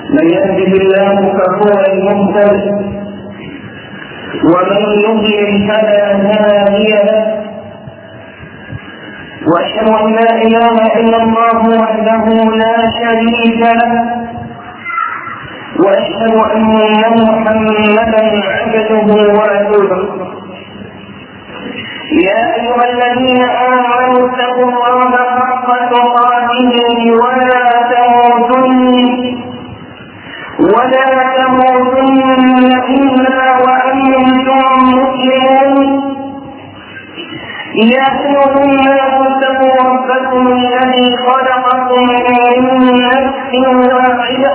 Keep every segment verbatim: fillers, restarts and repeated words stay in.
من يهده الله فهو المهتد ومن يضلل فلا هادي له. واشهد ان لا اله الا الله وحده لا شريك له، واشهد ان محمدا عبده ورسوله. يا ايها الذين امنوا اتقوا الله حق تقاته ولا تموتن ولا تموتن الا وانتم مسلمون. يا ايها الناس اتقوا ربكم الذي خلقكم من نفس واحده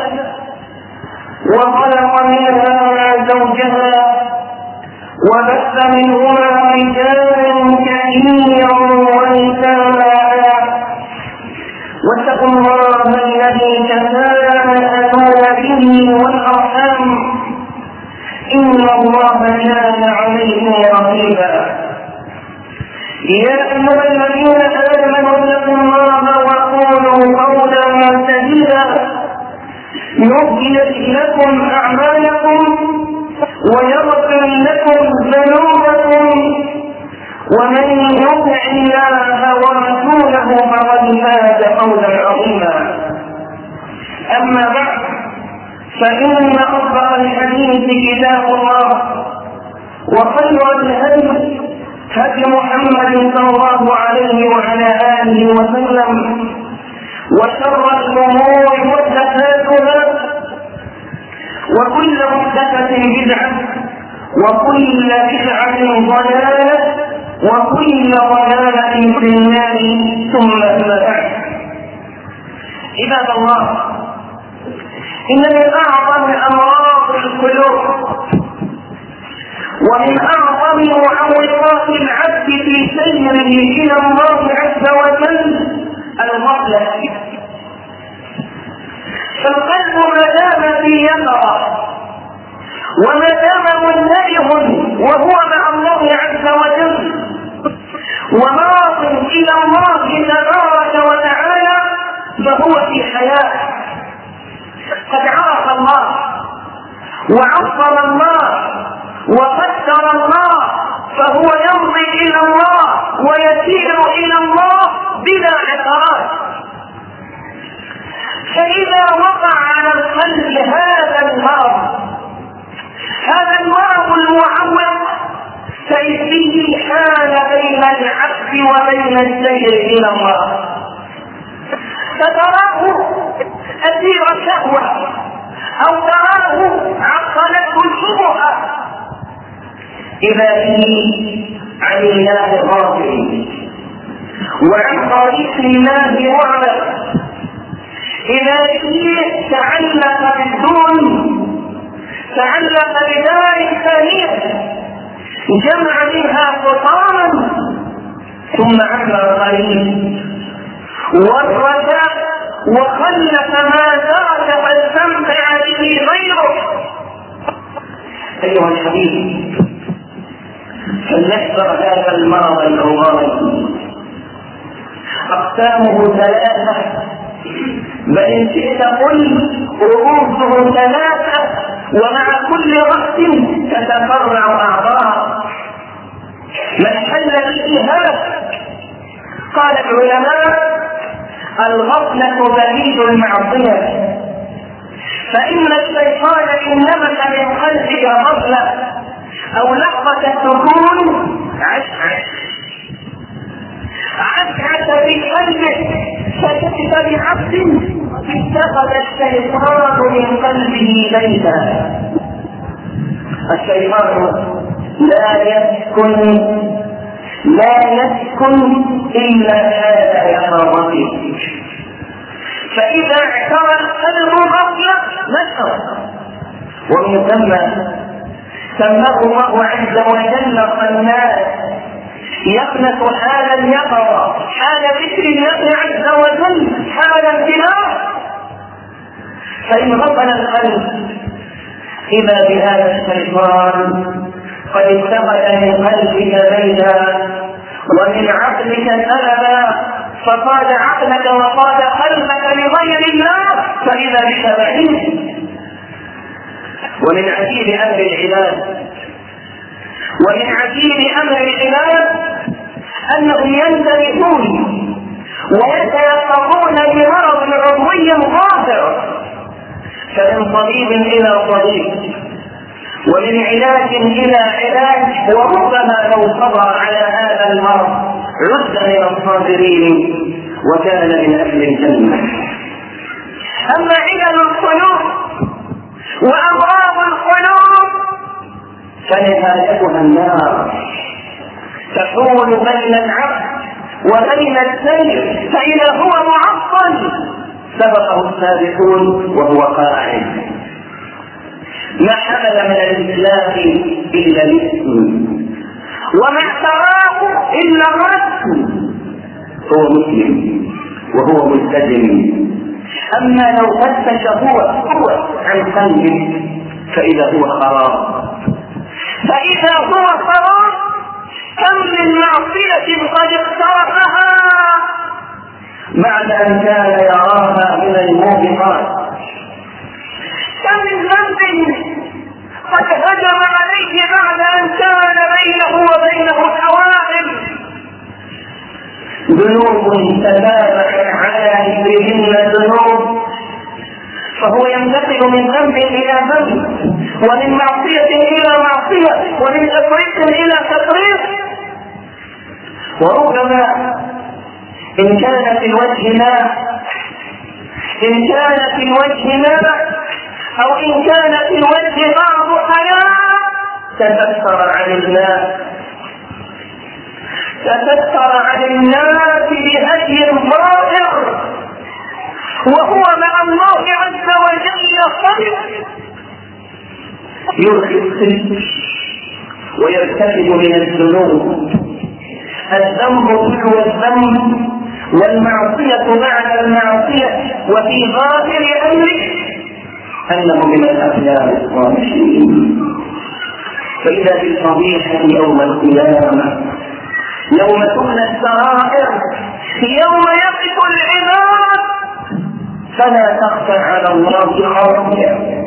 وخلق منها زوجها وبث منهما رجالا كثيرا ونساء، واتقوا الله الذي تساءلون به والارحام ان الله كان عليكم رقيبا. يا ايها الذين امنوا اتقوا الله وقولوا قولا سديدا يغفر لكم اعمالكم ويغفر لكم ذنوبكم، ومن يطع الله ورسوله فقد فاز فوزا عظيما. اما بعد، فان اصدق الحديث كتاب الله، وخير الهدي هدي محمد صلى الله عليه وعلى اله وسلم، وشر الامور محدثاتها، وكل محدثة بدعة، وكل بدعة ضلالة، وكل ضلالة في النار، ثم أما بعد. عباد الله، إن من أعظم أمراض القلوب ومن أعظم معوقات العبد في سيره إلى الله عز وجل الغفلة. فالقلب ما دام في يقظة وما دام منتبه وهو مع الله عز وجل وماض إلى الله تبارك وتعالى فهو في حياة، قد عرف الله وعظم الله وقدر الله، فهو يمضي إلى الله ويسير إلى الله بلا عثرات. فإذا وقع على القلب هذا المرض هذا المرض المعوق فإنه حال بين العبد وبين السير إلى الله، فتراه أسير شهوة أو تراه عقلته الشبهة إذا به عن الله غافل وعن طريق الله معرض، إذا شيء تعلق بالدون، تعلق بدار ثانية جمع منها حطاما ثم عمل قليل والرجاء وخلف ما ذاك فاستمتع به غيره. أيها الحبيب، فلنحذر هذا المرض العظام. أقسامه ثلاثة، بل إن شئت قل رؤوسه ثلاثة، ومع كل رأس تتفرع أعضاء. من حل به هذا؟ قال العلماء: الغفلة بعيد المعصية، فإن الشيطان إن نبت من قلبك غفلة أو لحظة سكون عشعش عشعش في قلبه فتأتي بعبد اتخذ الشيطان من قلبه بيتا. الشيطان لا يسكن لا يسكن إلا هذا يقظته، فإذا اعترى القلب غفلة نشر، ومن ثم سماه الله عز وجل قناة، يقنط حال اليقظة، حال ذكر الله عز وجل، حال امتناع. فإن غفل القلب إذا بهذا الشيطان قد اتخذ من قلبك بيتا ومن عقلك سلبا، فقاد عقلك وقاد قلبك لغير الله، فإذا بك بعيد. ومن عجيب أمر العباد ومن عجيب أمر العباد أنهم ينتبهون ويتيقظون بمرض عضوي ظاهر، فمن طبيب إلى طبيب ومن علاج إلى علاج، وربما لو صبر على هذا المرض عد من الصابرين وكان من أهل الجنة. أما علل القلوب وأمراض القلوب فنهايتها النار، تحول بين العبد وبين السير، فإذا هو معطل سبقه السابقون وهو قاعد. ما حمل من الإسلام إلا الاسم، وما اعتراه إلا الرسم، هو مسلم وهو ملتزم. أما لو فتش هو هو عن قلبه فإذا هو خراب، فإذا هو خراب كم من معصية قد اقترفها بعد أن كان يراها من الموبقات، كم من ذنب قد هجم عليه بعد أن كان بينه وبينه حواجز، ذنوب تتابعت على إثرهن ذنوب، فهو ينتقل من ذنب إلى ذنب، ومن معصية إلى معصية، ومن تفريط إلى تفريط. وربما إن كان في الوجه ماء إن كان في الوجه ماء أو إن كان في الوجه بعض حياة تكثر عن الناس تكثر عن الناس بهدي ظاهر، وهو مع الله عز وجل صدق، يرخي الصدق ويرتكب من الذنوب. الذنب تلو الذنب والمعصية بعد المعصية، وفي ظاهر أمره أنه من الأخيار الصالحين. فإذا بالفضيحة يوم القيامة، يوم تبلى السرائر، يوم يقف العباد فلا تخفى على الله خافية.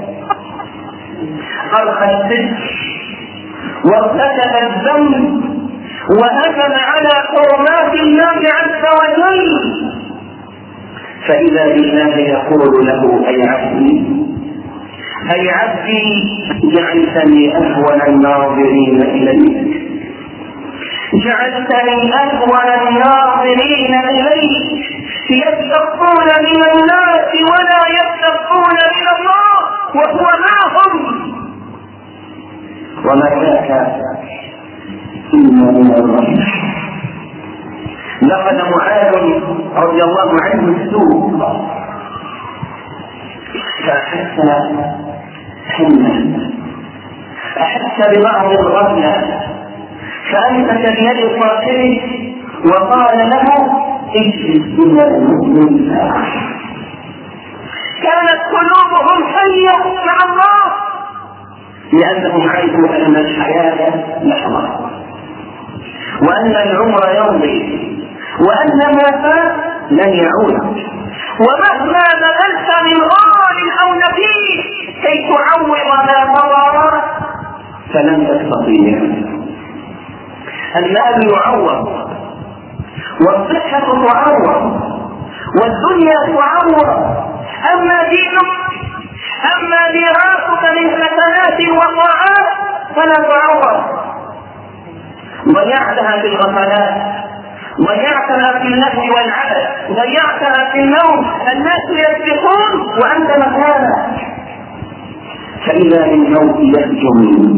أرخى الصدق وارتكب الذنب وهجم على حرمات الله عز وجل، فإذا بالله يقول له أي عبدي أي عبدي جعلتني أهون الناظرين إليك جعلتني أهون الناظرين إليك يستخفون من الناس ولا يستخفون من الله وهو معهم، وما ذاك إلا من الرحمة. لقد معاذ رضي الله عنه السوء فأحس حنا أحس ببعض الغفلة، فأمسك بيد صاحبه وقال له اجلس إلى المؤمن. كانت قلوبهم حية مع الله لأنهم عرفوا أن الحياة لحظة، وأن العمر يمضي، وأن ما فات لن يعود، ومهما بذلت من غال أو نفيس كي تعوض ما مضى فلن تستطيع. المال يعوض، والصحة تعوض، والدنيا تعوض، أما دينك أما ميراثك من حسنات وطاعات فلا تعوض. ضيعتها في الغفلات، ضيعتها في اللهو والعبث، ضيعتها في النوم، الناس يسبقون وأنت مكانك. فإذا بالموت يهجم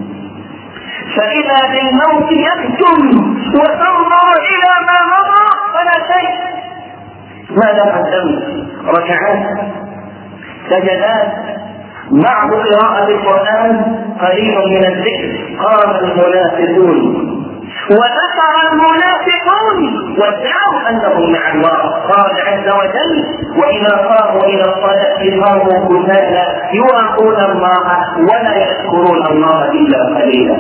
فإذا بالموت يهجم وتنظر إلى ما مضى فلا شيء. ماذا قدمت؟ ركعات، سجدات، بعض قراءة القرآن، قليل من الذكر. قام المنافقون وذكر المنافقون وادعوا أنهم مع الله. قال عز وجل وإذا قاموا إلى الصلاة قاموا كسالى يراءون الله ولا يذكرون الله إلا قليلا.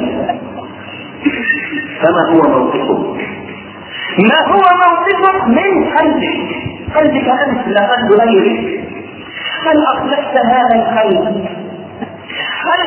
فما هو موقفك؟ ما هو موقفك من قلبك؟ قلبك أنت لا قلب غيرك. هل أصلحت هذا القلب؟ هل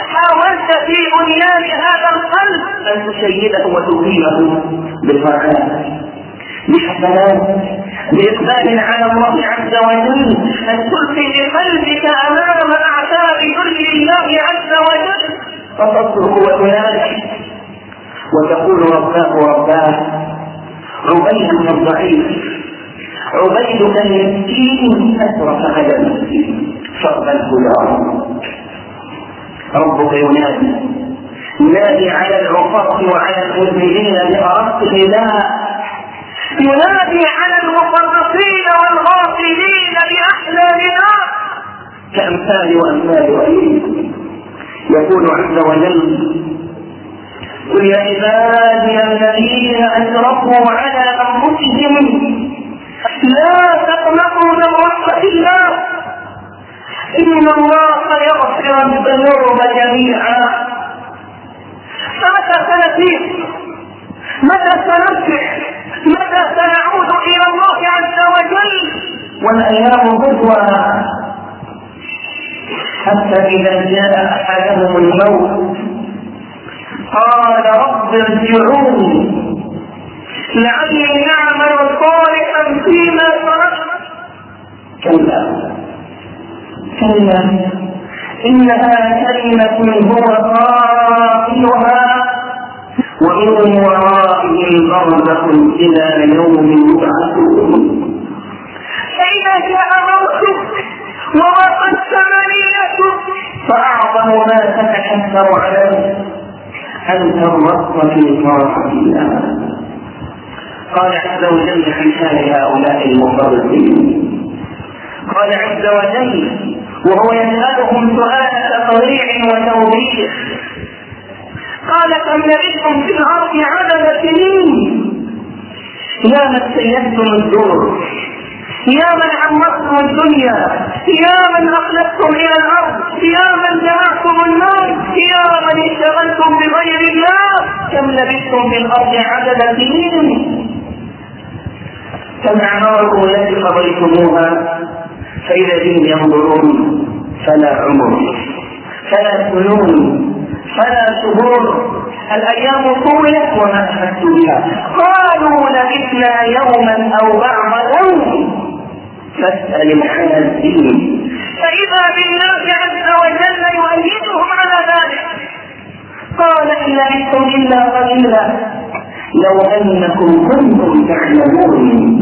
في بنيان هذا القلب أن تشيده وتقيمه بالطاعات بحسنات بإقبال على الله عز وجل، أن تلقي بقلبك أمام أعتاب ذل الله عز وجل فتصرخ وتنادي وتقول رباه رباه عبيدك الضعيف عبيدك المسكين أسرف على المسكين فاقبله يا رب. ربك ينادي ينادي على العصاة وعلى المذنبين بأرق النداء، ينادي على المفرطين والغافلين بأحلى نداء كأمثال وأمثال وأيدي. يقول عز وجل قل يا عبادي الذين أسرفوا على أنفسهم لا تقنطوا من رحمة الله إن الله يغفر الذنوب جميعا. فمتى سنسير؟ متى سنرجع؟ متى سنعود إلى الله عز وجل؟ والأيام بدوى حتى إذا جاء أحدهم الموت قال رب ارجعوني لعلي أعمل صالحا فيما تركت. كلا كلا إنها كلمة هو قائلها ومن ورائهم برزخ إلى يوم يبعثون. فإذا جاء موتك ووقت ثمانيتك فأعظم ما تتحسر عليه أن ترمط في طاعة الله. قال عز وجل في حال هؤلاء المفرطين قال عز وجل وهو يسألهم سؤال تقريع وتوبيخ قال كم لبثتم في الأرض عدد سنين يا من سيدتم الدور يا من عمرتم الدنيا يا من أخلصتم إلى الأرض يا من جمعتم النار يا من اشتغلتم بغير الله كم لبثتم في الأرض عدد سنين كم أعماركم التي قضيتموها فإذا بهم ينظرون فلا عمر فلا سنون فلا شهور الأيام طولت وما أحدث بها قالوا لبثنا يوما أو بعض يوم فاسأل الحاسبين. فإذا بالله عز وجل يؤيدهم على ذلك قال إن لبثتم إلا قليلا لو أنكم كنتم تعلمون.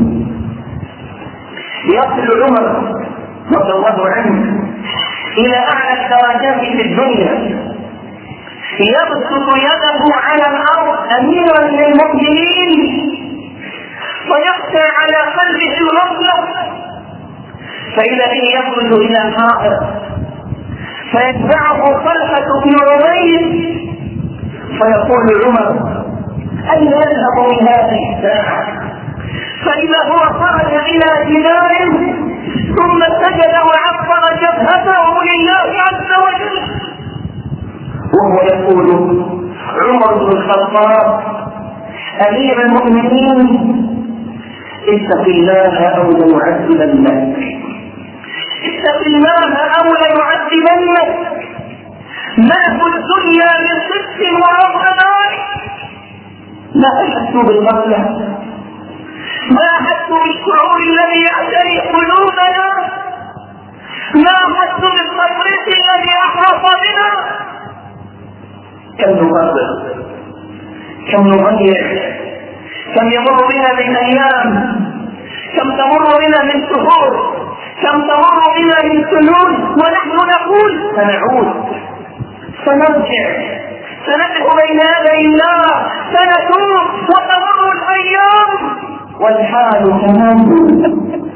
يصل عمر رضي الله عنه إلى أعلى الدرجات في الدنيا يبسط يده على الأرض أميرا للمؤمنين ويخشى على قلبه الغفلة فإذا به يخرج إلى الحائط فيتبعه طلحة بن عبيد فيقول عمر أين يذهب من هذه الساعة؟ فإذا هو خرج إلى جدار ثم سجد وعبر جبهته لله عز وجل وهو يقول عمر بن الخطاب أمير المؤمنين اتق الله أو ليعذبنك اتق الله أو ليعذبنك ما في الدنيا من صدق وعظمات لا أحس بالغفلة ما أحس بالشعور الذي يعتري قلوبنا ما أحس بالتفريط الذي أحرص بنا. كم نغادر كم نضيع كم يمر بنا من أيام كم تمر بنا من شهور كم تمر بنا من سنون ونحن نقول سنعود سنرجع سنقف بين يدي الله سنتوب وتمر الأيام والحال كما هو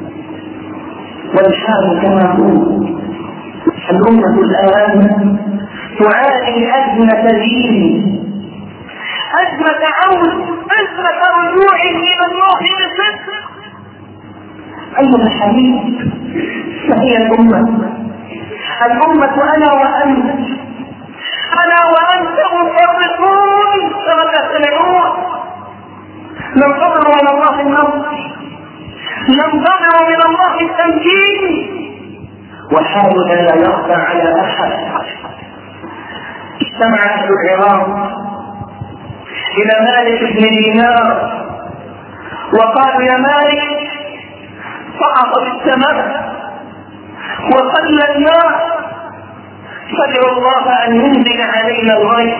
والحال كما هو. الأمة الآن تعاني أزمة دين أزمة عون أزمة رجوع إلى الله بصدق. أيها الحبيب فهي الأمة الأمة أنا وأنت أنا وأنت مفرطون كما تسمعون ننتظر من الله النصر ننتظر من الله التمكين وحالنا لا يخفى على أحد. سمع أهل العراق إلى مالك بن دينار وقالوا يا مالك صعقت السماء وقل الماء فادعوا الله أن ينزل علينا الغيث.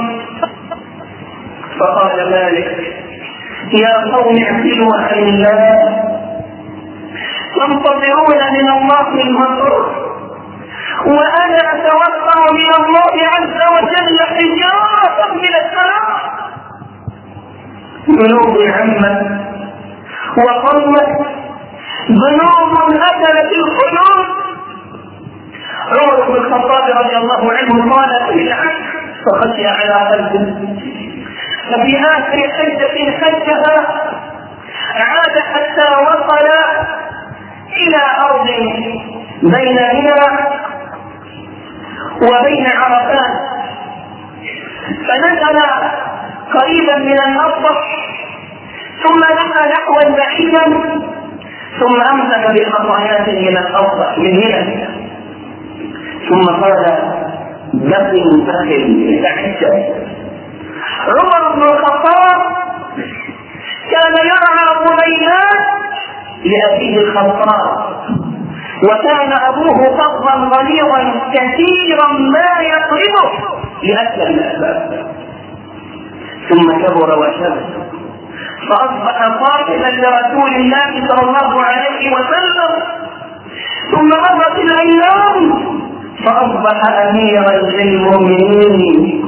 فقال مالك يا قوم اعتلوا عن الله، تنتظرون من الله المطر وأنا أتوقع من الله عز وجل حجارة من السماء. ذنوب عمت وقومت، ذنوب أكلت القلوب. عمر بن الخطاب رضي الله عنه قال في العهد فخشي على قلبه، ففي آخر حجة حجها عاد حتى وصل إلى أرض بين منى وبين عرفات، فنزل قريبا من الأسطح ثم نحى نحوا بعيدا ثم أمسك بخطايات من الأسطح من هنا ثم قال دخل دخل تعجب. عمر بن الخطاب كان يرعى ضميمات لأبيه الخطاب، وكان أبوه فظا غليظا كثيرا ما يطرده لأكل الأسباب، ثم كبر وشب فأصبح قاتلا لرسول الله صلى الله عليه وسلم، ثم مرت الأيام فأصبح أميرا للمؤمنين.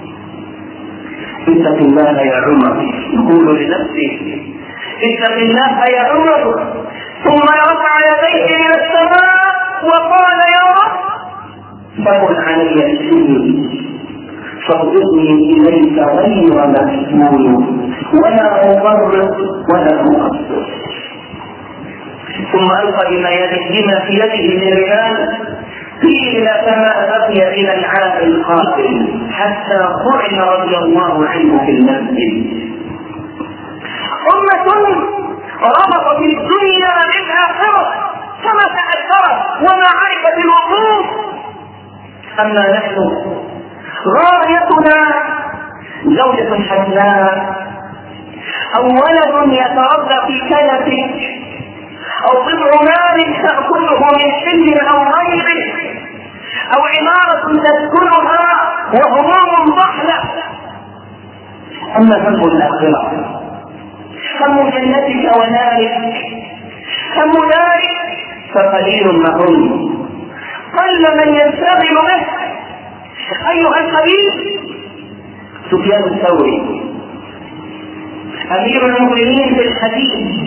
اتق الله يا عمر، يقول لنفسه اتق الله يا عمر، ثم رفع يديه إلى السماء وقال يا رب فقل علي السجن فاغضبني إليك غير مفتون ولا أفرط ولا أقصر. ثم ألقى بما في يده من رجال قيل كما بقي إلى العام القادم حتى طعن رضي الله عنه في المسجد. أمة ربطت الدنيا بالآخرة كما تأثرت وما عرفت الوقوف، أما نحن غايتنا زوجة حسناء أو ولد يتربى في كنفك أو ضبع مال تأكله من حل أو غيره أو عمارة تسكنها وهموم ضحلة. أما هم الآخرة، هم جنتك ونارك، هم نارك فقليل ما هم، قل من ينشغل به. أيها الحبيب سفيان الثوري أمير المؤمنين في الحديث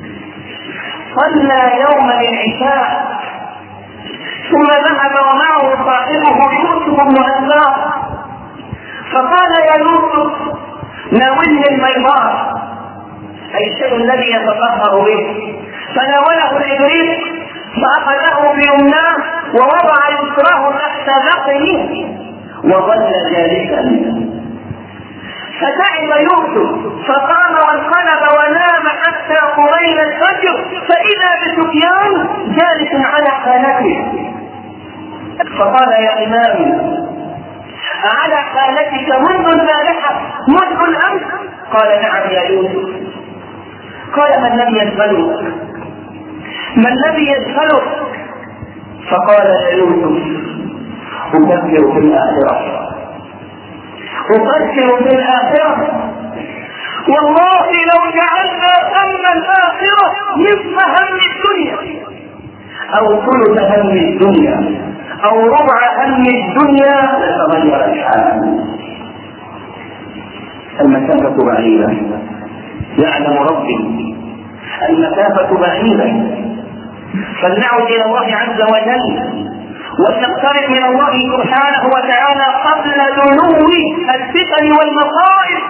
صلى يوما العشاء ثم ذهب ومعه صاحبه يوسف بن أسباط فقال يا يوسف ناولني الميضار، أي الشيء الذي يتطهر به، فناوله الإبريق فأخذه بيمناه ووضع يسره تحت ذقنه وظل جالسا، فتعب يوسف فقام وانقلب ونام حتى قرين الفجر فإذا بسفيان جالس على خالته، فقال يا إمامي أعلى خالتك منذ البارحة منذ الأمس؟ قال نعم يا يوسف. قال ما الذي يشغلك؟ ما الذي يشغلك؟ فقال يا يوسف أفكر في الآخرة، أفكر في الآخرة، والله لو جعلنا ثم الآخرة نصف هم الدنيا أو ثلث هم الدنيا أو ربع هم الدنيا لتغير الحال. المسافة بعيدة، يعلم ربي المسافة بعيدة، فلنعد إلى الله عز وجل ونقترب من الله سبحانه وتعالى قبل دنو الفتن والمصائب.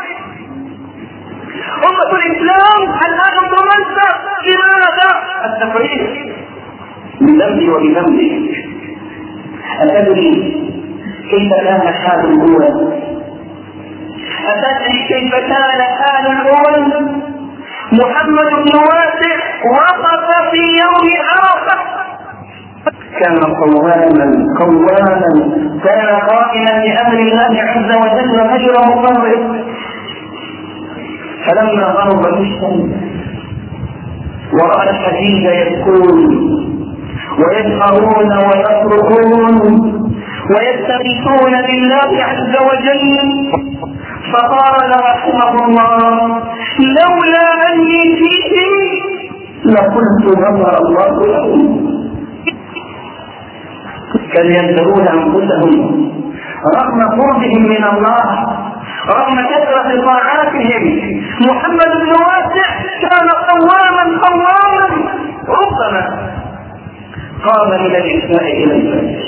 أمة الإسلام الآن ضمنت لماذا؟ التفريق بذنبي وبذنبك. أتدري كيف كان حال الأول؟ أتدري كيف كان حال الأول؟ محمد بن واسع وقف في يوم عرفة كان قواما قواما كان قائما بأمر الله عز وجل غير مفرط. فلما غرب الشمس ورأى الحديد يبكون ويسخرون ويصرخون ويستغيثون بالله عز وجل، فقال رحمه الله: لولا أني فيهم لقلت غفر الله لهم. كانوا ينذرون أنفسهم رغم قربهم من الله، رغم كثرة طاعاتهم. محمد بن واسع كان قواما قواما، ربما قام من العشاء إلى الفجر،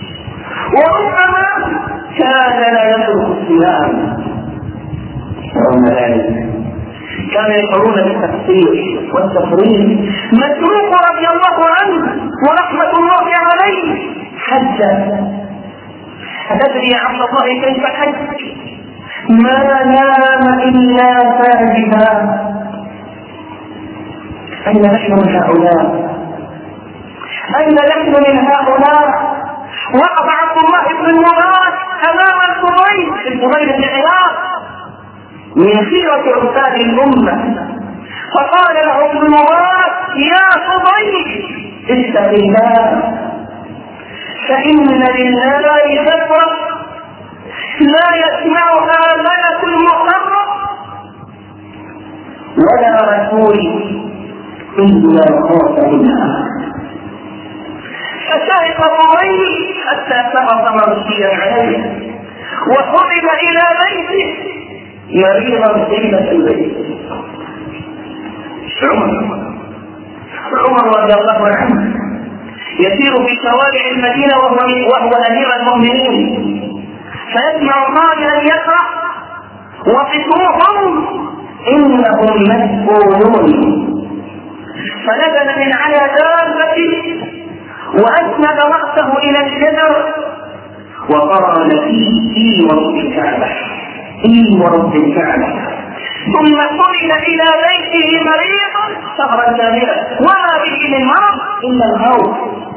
وربما كان لا يترك الصيام. رغم ذلك كانوا يشعرون بالتقصير والتفريط. مسروق رضي الله عنه ورحمة الله عليه حتى أتدري يا عبد الله كيف حج؟ ما نام إلا ساجدا. أين نحن من هؤلاء؟ أين نحن من هؤلاء؟ وقف عبد الله بن المبارك أمام الفضيل الفضيل بن عياض من خيرة عباد الأمة، فقال له ابن المبارك: يا فضيل اتق الله، فإن لله فترة لا يسمعها ملك المقرب ولا رسول إلا خاف منها. فشهق فضيل حتى سقط مرسيا عليه وصعد إلى بيته مريضا زينة البيت. عمر عمر رضي الله عنه يسير في شوارع المدينة وهو, وهو أمير المؤمنين، فيسمع قائلا يقرأ: وقفوهم إنهم مسؤولون. فنزل من على دابته وأسند رأسه إلى الشجر وقال: إي ورب الكعبة، إي ورب الكعبة. ثم صعد إلى بيته مريضا شهرا كاملا وما به من مرض إلا الهوى.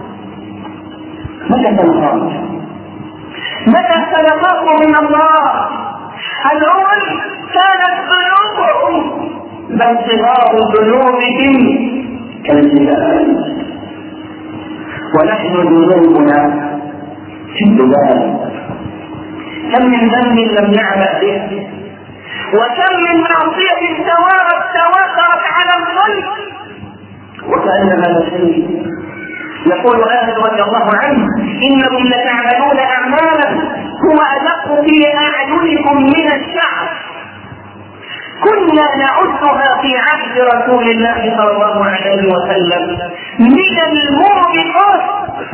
متى تنهار؟ متى سلقاكم من الله؟ الأول كانت ذنوبهم بل صغار ذنوبهم كالجبال، ونحن ذنوبنا في الجبال. كم من ذنب لم نعمل به، وكم من معصية توارت تواترت على القلب وكأنما نسيت. يقول آدم رضي الله عنه: إنكم لتعملون أعمالا هو أدق في أعينكم من الشعر كنا نعدها في عهد رسول الله صلى الله عليه وسلم من الموبقات.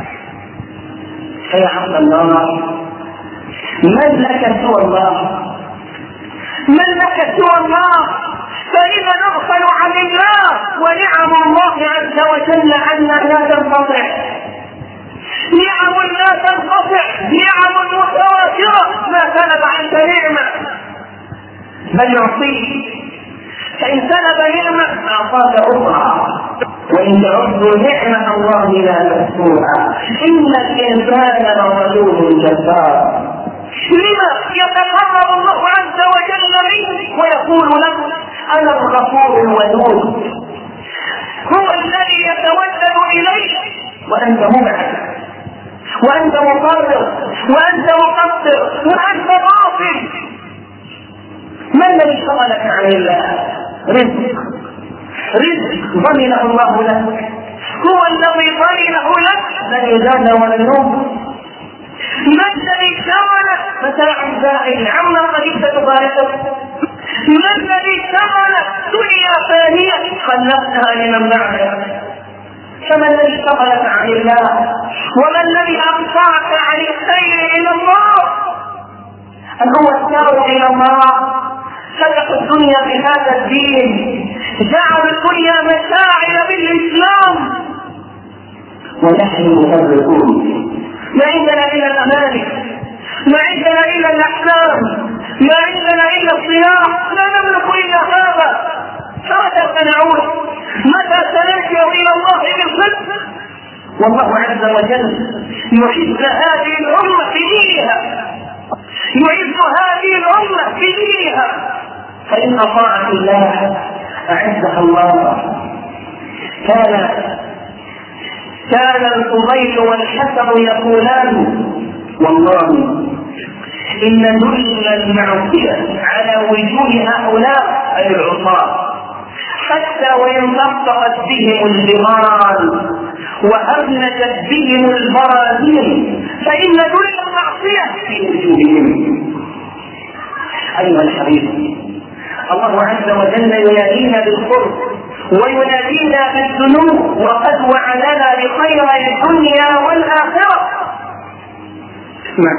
يا عبد الله، من لك سوى الله؟ من لك سوى الله؟ فإذا نغفل عن الله ونعم الله عز وجل عنا لا تنقطع، نعم لا تنقطع، نعم متواترة، ما سلب عنك نعمة بل نعطيه، فإن سلب نعمة أعطاك أخرى، وإن تعدوا نعمة الله لا تحصوها، إن الإنسان لظلوم جبار. لما يتقرب الله عز وجل منه ويقول له: أنا الغفور الودود، هو الذي يتودد إليك وأنت مبعد، وأنت مقرر، وأنت مقصر، وأنت غافل. ما الذي شغلك عن الله؟ رزق، رزق ضمنه الله لك، هو الذي ضمنه لك لن يزال ولا ينوم. ما الذي شغلك متاع زائل عما قد تباركك؟ ما الذي شغلك دنيا فانية خلقتها لمن بعدك؟ فما الذي شغلك عن الله؟ وما الذي أقطعك عن السير إلى الله؟ هل هو السير إلى الله؟ خلقوا الدنيا بهذا الدين، جعلوا الدنيا مشاعر بالإسلام، ونحن مفرقون. ما عندنا إلا الأماني، ما عندنا إلا الأحلام، ما عندنا إلا الصيام، لا نملك إلا هذا. فمتى سنعود؟ متى سنرجع إلى الله بالصدق؟ والله عز وجل يحب هذه الأمة في دينها فإن أطاعت الله أعزها الله. كان كان الفضيل والحسن يقولان: والله إن ذل المعصية على وجوه هؤلاء أي العصاة، حتى وإن طبقت بهم الجبال وأبنجت بهم البراذين فإن ذل المعصية في وجوههم. أيها الحبيب، الله عز وجل ينادينا بالقرب وينادينا بالذنوب، وقد وعدنا بخير الدنيا والآخرة. اسمع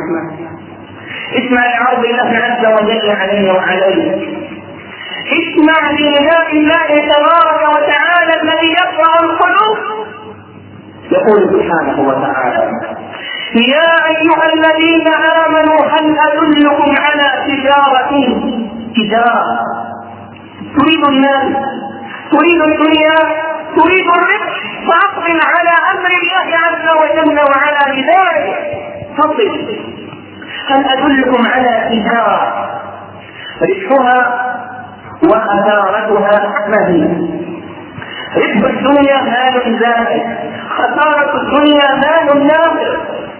اسمع لعرض الله عز وجل علينا وعليك. اسمع لنداء الله تبارك وتعالى الذي يقرأ القلوب. يقول سبحانه وتعالى: يا أيها الذين آمنوا هل أدلكم على تجارة تجارة تريد المال، تريد الدنيا، تريد الربح، فأقبل على أمر الله عز وجل وعلى ندائه. فصل: هل أدلكم على تجارة ربحها وخسارتها مهين. ربح الدنيا مال زائد، خسارة الدنيا مال نافع.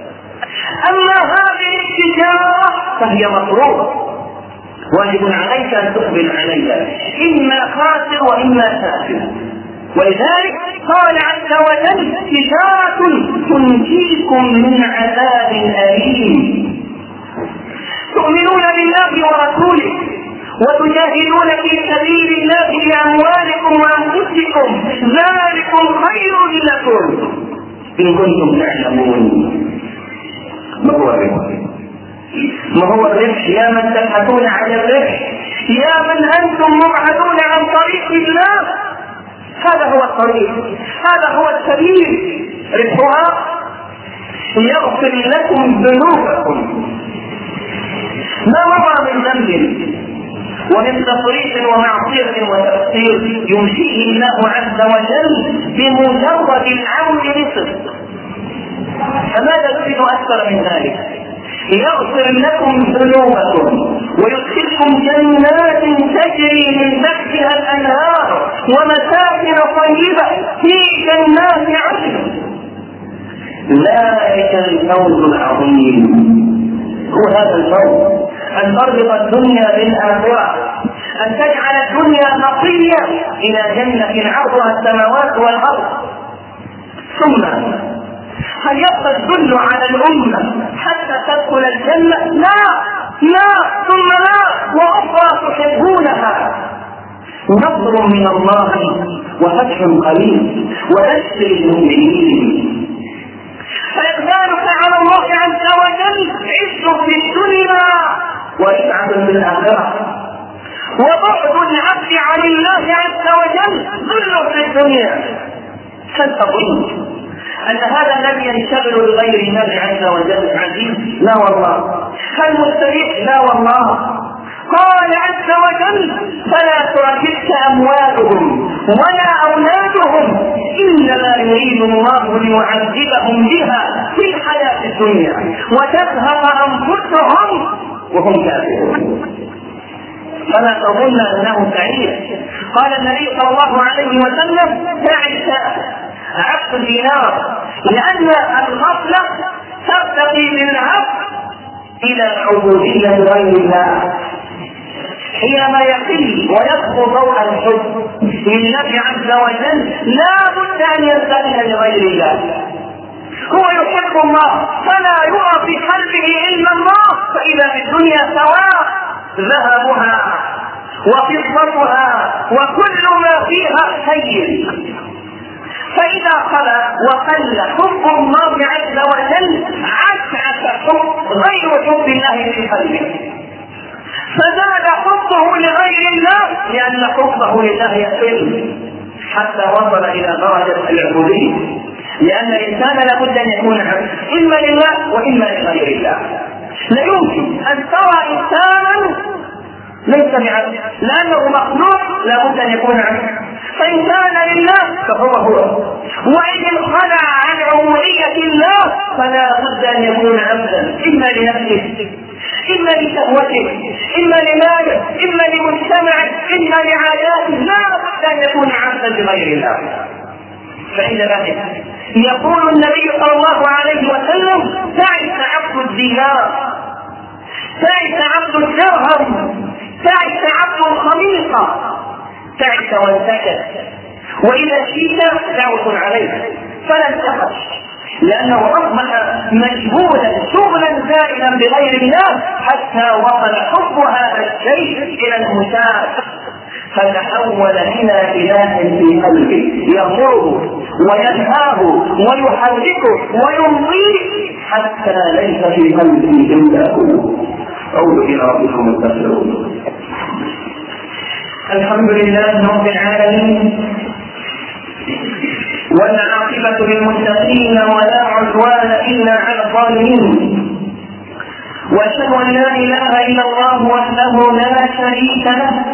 أما هذه التجارة فهي مطروحة، واجب عليك أن تقبل عليها، إما خاسر وإما سافر. ولذلك قال عز وجل: تجارة تنجيكم من عذاب أليم. تؤمنون بالله ورسوله وتجاهدون في سبيل الله بأموالكم وأنفسكم، ذلكم خير لكم إن كنتم تعلمون. ما هو الربح؟ ما هو الربح يا من تبحثون عن الربح، يا من أنتم مبعدون عن طريق الله؟ هذا هو الطريق، هذا هو السبيل. ربحها يغفر لكم ذنوبكم، ما مضى من ذنب ومن تفريط ومعصية وتقصير يمشيه الله عز وجل بمجرد العون لصدق. فماذا تريد أكثر من ذلك؟ يغفر لكم ذنوبكم ويدخلكم جنات تجري من تحتها الأنهار ومساكن طيبة في جنات عدن. ذلك الفوز العظيم. هو هذا الفوز، أن تربط الدنيا بالآخرة، أن تجعل الدنيا مطية إلى جنة عرضها السماوات والأرض. ثم هل يبقى الذل على الأمة حتى تدخل الجنة؟ لا لا ثم لا، وأخرى تحبونها. نصر من الله وفتح قريب وبشر المؤمنين. فإقبالك على الله عز وجل عز في الدنيا ورفعة في الآخرة، وبعد العبد عن الله عز وجل ذل في الدنيا. هل تظن أن هذا الذي ينشغل بغير الله عز وجل عزيز؟ لا والله. هل مستريح؟ لا والله. قال عز وجل: فلا تعجبك أموالهم ولا أولادهم إنما يريد الله ليعذبهم بها في الحياة الدنيا وتذهب أنفسهم وهم كافرون. فلا تظن أنه سعيد. قال النبي صلى الله عليه وسلم: تعس عبد الدينار، لأن الغفلة ترتقي بالعبد إلى عبودية غير الله. حينما يقل ويخفو ضوء الحب لله عز وجل لا بد أن ينتبه لغير الله. هو يحب الله فلا يرى في قلبه إلا الله، فإذا في الدنيا سواء ذهبها وفضتها وكل ما فيها سيء. فإذا خلا وقل حب الله عز وجل عكس حب غير حب الله في قلبه، فزاد حبه لغير الله لأن حبه لله يقل حتى وصل إلى درجة العبودية. لأن الإنسان لابد أن يكون عبد إما لله وإما لغير الله. لا يمكن أن ترى إنسانا ليس بعبد، لأنه مخلوق لابد أن يكون عبد. فإن كان لله فهو هو، وإن انخلع عن عبودية الله فلا بد أن يكون عبدا، إما لنفسه إما لشهوته، إما لماله، إما لمجتمعه، إما لعاداته، لا بد أن يكون عبدا لغير الله. فعند ذلك يقول النبي صلى الله عليه وسلم: تعس عبد الدينار، تعس عبد الدرهم، تعس عبد الخميصة، تعس وانتكس، وإذا شئت دعوة عليه فلن تخش، لأنه أصبح مشغولا شغلا زائدا بغير الله حتى وصل حب هذا الشيء إلى المشاهد، فتحول إلى إله في قلبه يأمره وينهاه ويحركه ويمضيه حتى ليس في قلبه إلا هو. أعوذ إلى ربكم التسليم. الحمد لله رب العالمين، والعاقبة للمتقين ولا عدوان إلا على الظالمين، وأشهد أن لا إله إلا الله وحده لا شريك له،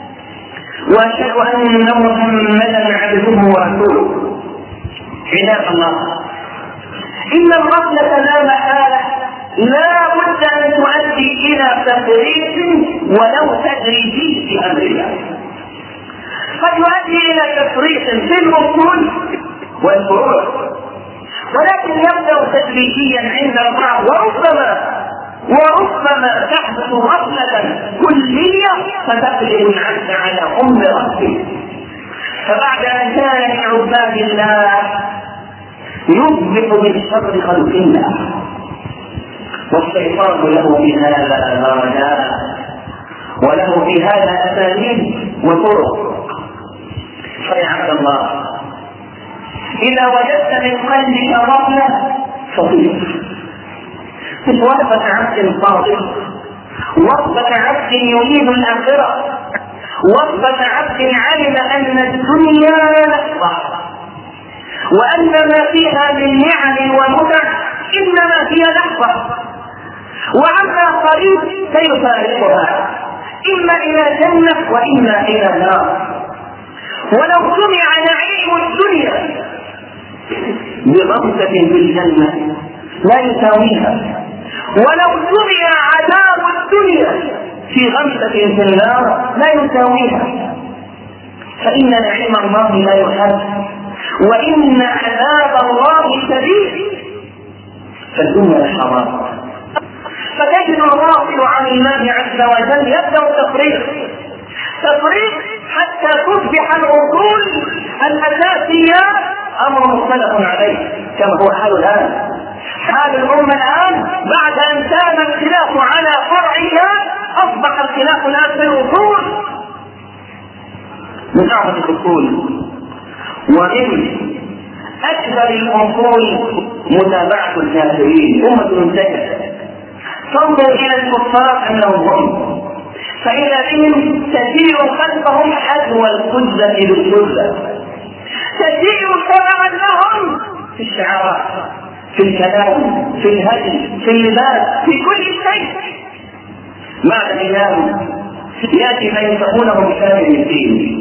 وأشهد أن محمدا عبده ورسوله. عباد الله، إن الغفلة لا محالة لا بد أن تؤدي إلى تفريط ولو تدريجي في أمر الله، قد يؤدي إلى تفريط في الأصول والفروع، ولكن يبدأ تدريجيا عند البعض، وربما وربما تحدث غفلة كلية فتقلب العبد على أم ربه، فبعد أن كان من عباد الله يصبح من شر خلق الله، والشيطان له في هذا درجات وله في هذا أساليب وطرق. فيا عبد الله، إذا وجدت من قلبك غفلة فطير، مش وقفة عبد صادق، وقفة عبد يريد الآخرة، وقفة عبد علم أن الدنيا لحظة، وأن ما فيها من نعم ومتع إنما هي لحظة، وعما قريب سيفارقها إما إلى جنة وإما إلى نار. ولو سمع نعيم الدنيا بغمسة في الجنة لا يساويها، ولو سمع عذاب الدنيا في غمسة في النار لا يساويها، فإن نعيم الله لا يحب وإن عذاب الله شديد، فالدنيا حرام. فتجد الغافل عن الله عز وجل يبدأ تفريط تفريط حتى تصبح الأصول الأساسيات أمر مختلف عليه، كما هو حال الآن. حال الأمة الآن بعد أن كان الخلاف على فرعها أصبح الخلاف الآن في الأصول. من أعظم الأصول ومن أكبر الأصول متابعة الكافرين، أمة منتهية. تنظر إلى الكفار أنهم هم، فإذا بهم تسير خلفهم حذو القدة بالقدة، تسير تبعا لهم في الشعارات، في الكلام، في الهدي، في اللباس، في كل شيء. بعد الإمام يأتي فينسبونه بكامل الدين.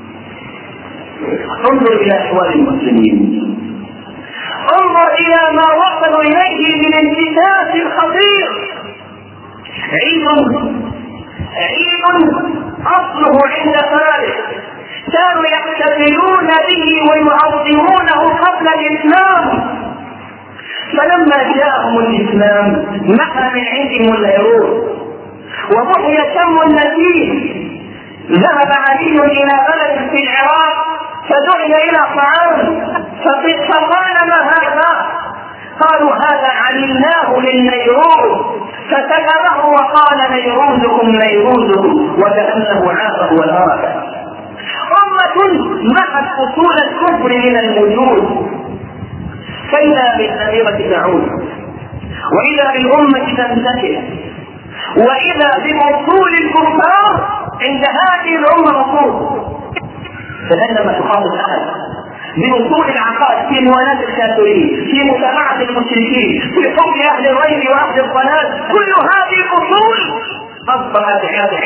انظر إلى أحوال المسلمين، انظر إلى ما وصلوا إليه من انتكاس الخطير. عيد عيد أصله عند فارس كانوا يحتفلون به ويعظمونه قبل الإسلام، فلما جاءهم الإسلام محى من عندهم العروض وضحي شم النسيم. ذهب علي إلى بلد في العراق فدعي إلى طعام فقال: ما هذا؟ قالوا: هذا علمناه للنيروز، فسكبه وقال: نيروزكم نيروزكم، وكأنه عافه والهرب. أمة محت أصول الكفر من الوجود، فإذا بالأميرة تعود، وإذا بالأمة تنتهي، وإذا بأصول الكفار عند هذه الأمة أصول. فعندما تخاطب أحد بأصول العقائد في موالاة الكافرين، في متابعة المشركين، في حكم أهل الغيب وأهل الضلال، كل هذه الأصول أصبحت